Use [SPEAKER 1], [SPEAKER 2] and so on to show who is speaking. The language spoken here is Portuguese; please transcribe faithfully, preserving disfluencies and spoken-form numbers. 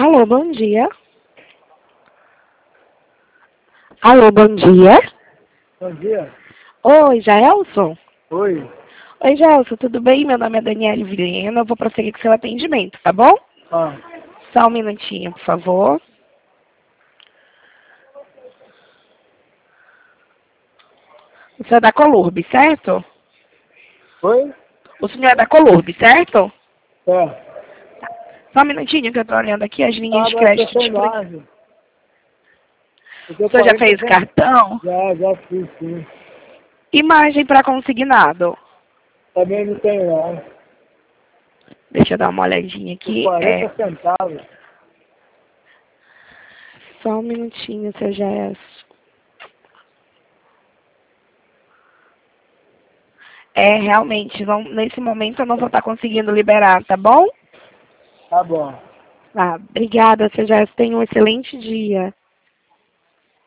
[SPEAKER 1] Alô, bom dia. Alô, bom dia.
[SPEAKER 2] Bom dia.
[SPEAKER 1] Oi, Jaelson?
[SPEAKER 2] Oi.
[SPEAKER 1] Oi, Jaelson, tudo bem? Meu nome é Daniele Vilhena, eu vou prosseguir com seu atendimento, tá bom?
[SPEAKER 2] Ah,
[SPEAKER 1] Só um minutinho, por favor. O senhor é da Colurb, certo?
[SPEAKER 2] oi?
[SPEAKER 1] O senhor é da Colurb, certo?
[SPEAKER 2] É.
[SPEAKER 1] Só um minutinho que eu tô olhando aqui as linhas
[SPEAKER 2] Ah,
[SPEAKER 1] de
[SPEAKER 2] mas eu
[SPEAKER 1] crédito.
[SPEAKER 2] tenho
[SPEAKER 1] Tipo,
[SPEAKER 2] imagem. Eu tenho
[SPEAKER 1] o senhor já
[SPEAKER 2] quarenta
[SPEAKER 1] fez
[SPEAKER 2] cent-
[SPEAKER 1] cartão?
[SPEAKER 2] Já, já fiz, sim.
[SPEAKER 1] Imagem para consignado.
[SPEAKER 2] Também não tenho, não.
[SPEAKER 1] Deixa eu dar uma olhadinha
[SPEAKER 2] Por
[SPEAKER 1] aqui. É,
[SPEAKER 2] quarenta centavos.
[SPEAKER 1] só um minutinho, seu Jaelson. É, realmente, não, nesse momento eu não vou estar conseguindo liberar, tá bom?
[SPEAKER 2] Tá bom.
[SPEAKER 1] Ah, obrigada, seu Jaelson. Tenha um excelente dia.